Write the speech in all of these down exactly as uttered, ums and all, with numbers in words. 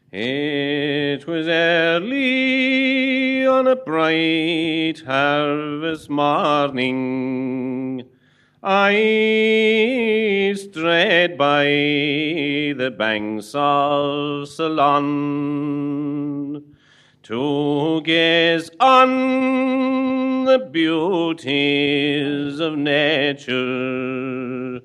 It was early on a bright harvest morning. I strayed by the banks of Ceylon to gaze on the beauties of nature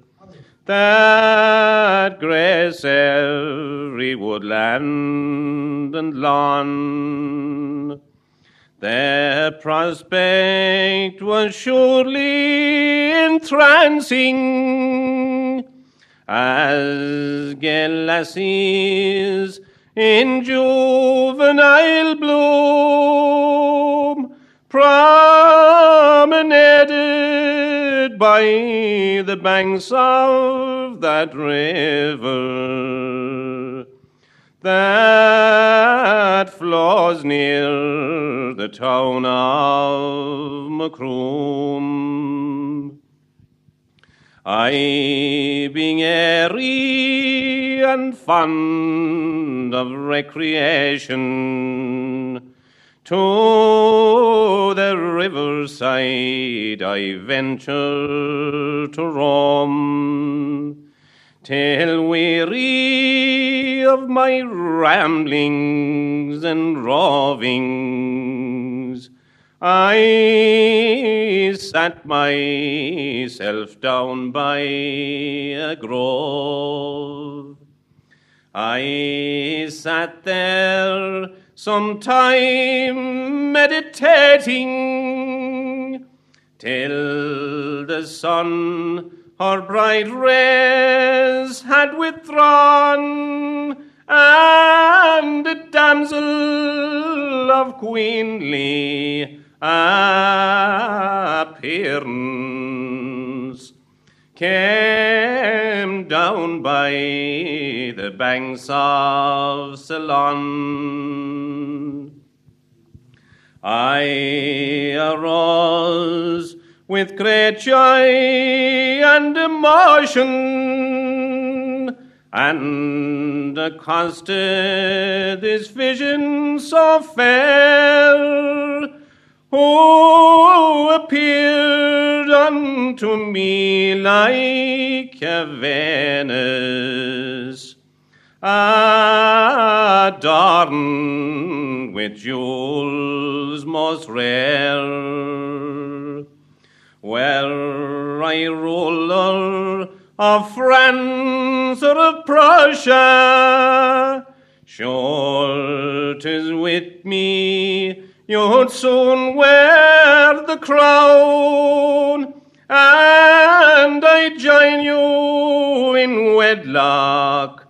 that grace every woodland and lawn. Their prospect was surely entrancing, as gay lassies in juvenile bloom promenaded by the banks of that river that flows near the town of Macroom. I, being airy and fond of recreation, to the riverside I venture to roam, till weary of my ramblings and rovings, I sat myself down by a grove. I sat there some time meditating, till the sun her bright rays had withdrawn, and a damsel of queenly appearance came down by the banks of Ceylon. I arose with great joy and emotion, and accosted this vision so fair, who appeared unto me like a Venus, adorned with jewels most rare. Were I ruler of France or of Prussia, sure 'tis with me you'd soon wear the crown, and I join you in wedlock,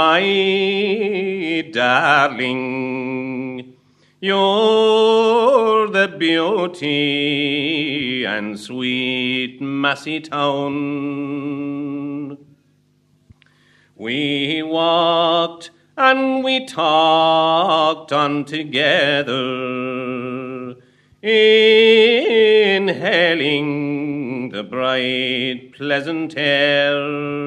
my darling. You're the beauty and sweet Massy Town. We walked and we talked on together, inhaling the bright, pleasant air,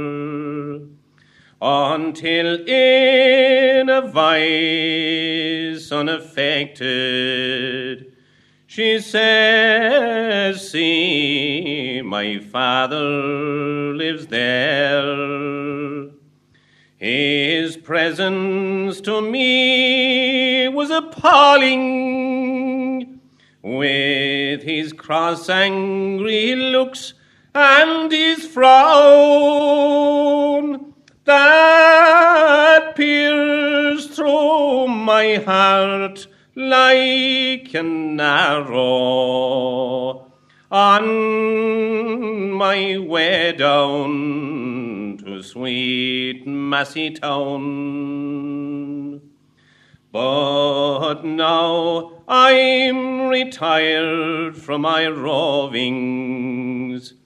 until in a voice unaffected she says, see, my father lives there. His presence to me was appalling, with his cross angry looks and his frown that pierced through my heart like an arrow on my way down to sweet Massy Town. But now I'm retired from my rovings,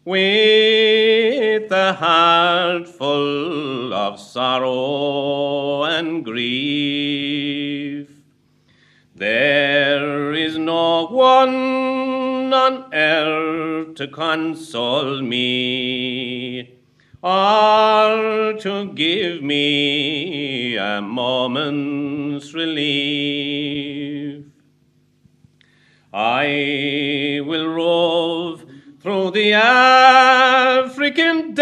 with a heart full of sorrow and grief. There is no one on earth to console me, or to give me a moment's relief. I will rove through the African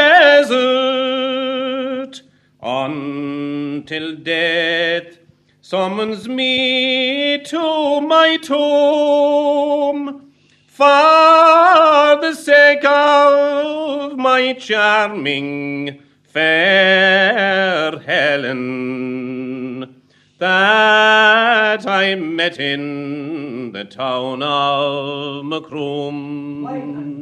desert until death summons me to my tomb, for the sake of my charming fair Helen, that I met in the town of Macroom.